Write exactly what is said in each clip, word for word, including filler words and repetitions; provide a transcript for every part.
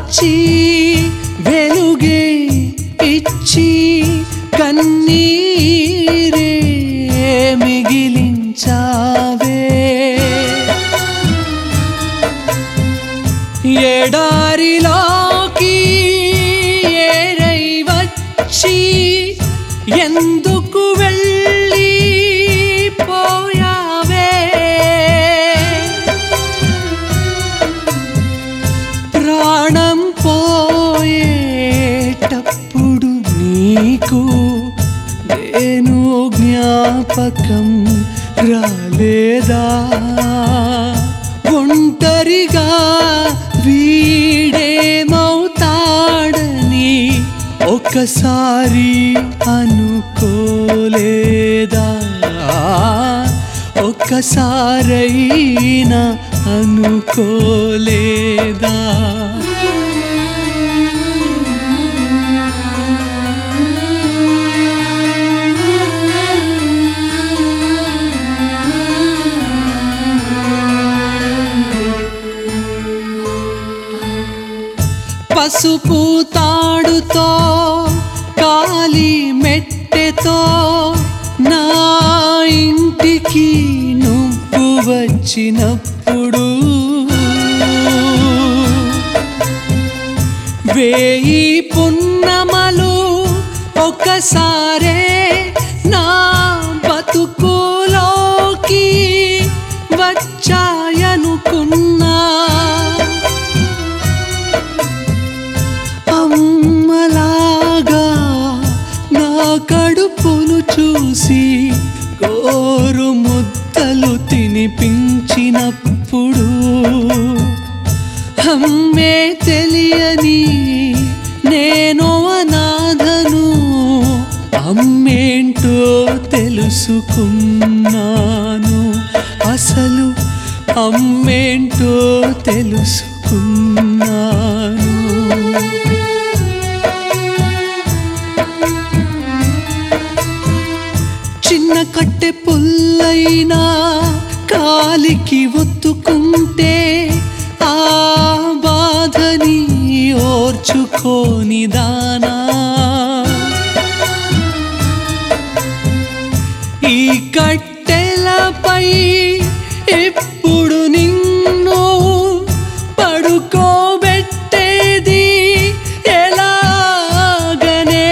వచ్చి వెలుగే ఇచ్చి కన్నీరే మిగిలించావే ఎడారిలోకి ఏరై వచ్చి ఎందుకు వెళ్ళి పోయావే ప్రాణం పోయేటప్పుడు నీకు నేను జ్ఞాపకం రాలేదా ఒంటరిగా వీడేమవుతాడని ఒకసారి అనుకోలేదా ఒక్కసారైనా అనుకోలేదా పసుపు తాడుతో కాలి మెట్టెతో నా ఇంటికి నువ్వు వచ్చినప్పుడు వేయి పున్నమలు ఒకసారే నా బతుకులోకి వచ్చాయనుకున్నా అమ్మలాగా నా కడుపును చూసి గోరు ముద్దలు తినిపించినప్పుడు అమ్మే తెలియని నేను అనాథను అమ్మేంటో తెలుసుకున్నాను అసలు అమ్మేంటో తెలుసుకున్నాను చిన్న కట్టె పుల్లైనా కాలికి ఒత్తుకుంటే ఆ బాధని ఓర్చుకోని దానా ఈ కట్టెలపై ఇప్పుడు నిన్ను పడుకోబెట్టేది ఎలాగనే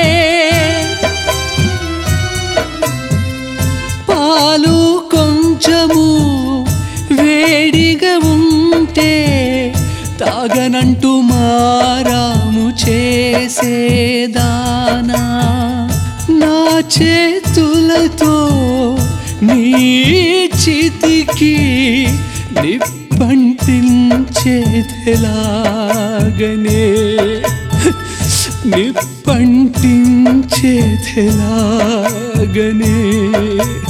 పాలు కొంచెము వేడిగా ఉంటే తాగనంటూ మారాము చేసేదానా నా చేతులతో నీ చితికి నిప్పంటించేదెలాగనే నిప్పంటించేదెలాగనే